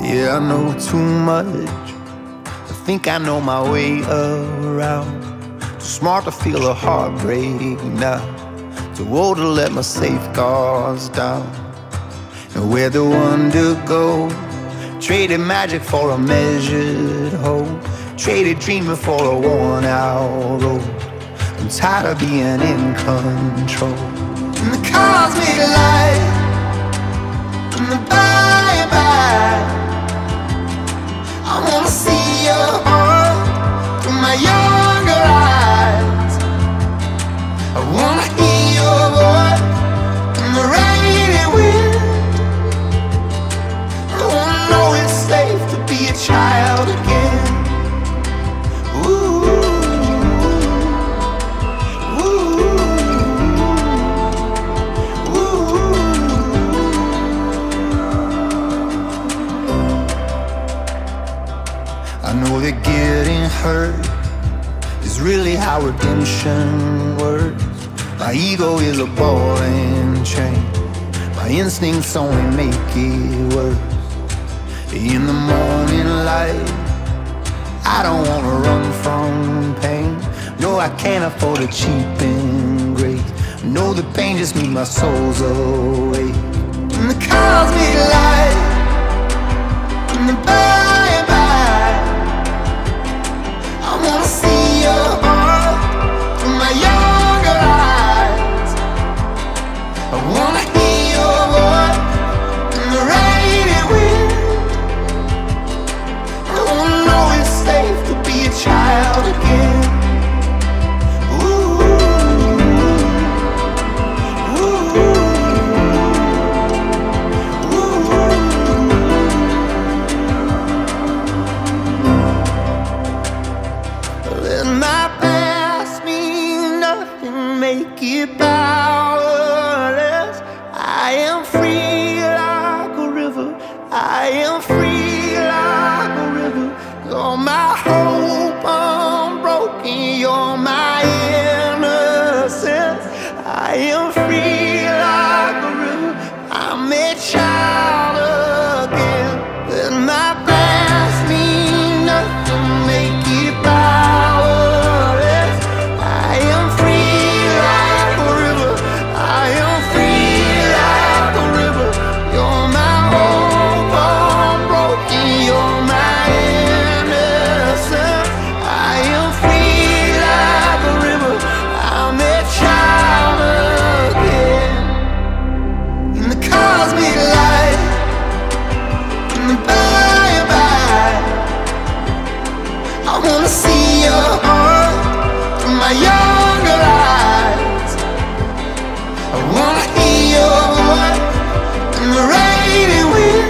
Yeah, I know too much. I think I know my way around. Too smart to feel a heartbreak now. Too old to let my safeguards down. And where the wonder go? Traded magic for a measured hope. Traded dreaming for a worn-out road. I'm tired of being in control. And the cosmic light, and the bye-bye, I wanna see your heart through my younger eyes. I wanna hear your voice in the rainy wind. I wanna know it's safe to be a child again. Ooh, ooh, ooh. I know that getting hurt is really how redemption works. My ego is a ball and chain. My instincts only make it worse. In the morning light, I don't wanna run from pain. No, I can't afford a cheap embrace. No, the pain just means my soul's awake. In the cosmic light, in the bye-bye, I wanna see your heart through my younger eyes. I wanna hear your voice in the rainy wind. I wanna know it's safe to be a child again. Ooh, ooh, ooh. Let my past mean nothing, make it powerless. I am free like a river. I am free like a river. You're my hope unbroken. You're my innocence. I am free like a river. I'm a child again. Let my past mean nothing, make it powerless. I am free like a river. I am free like a river. You're my hope unbroken. You're my innocence. I am free like a river. I'm a child again. In the cosmic light, in the bye-bye, I wanna see your heart through my younger eyes. I wanna hear your voice in the rainy wind.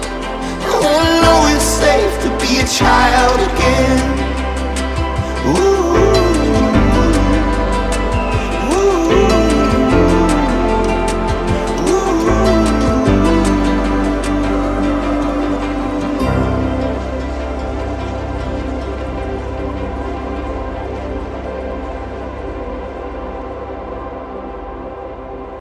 I wanna know it's safe to be a child again. Ooh.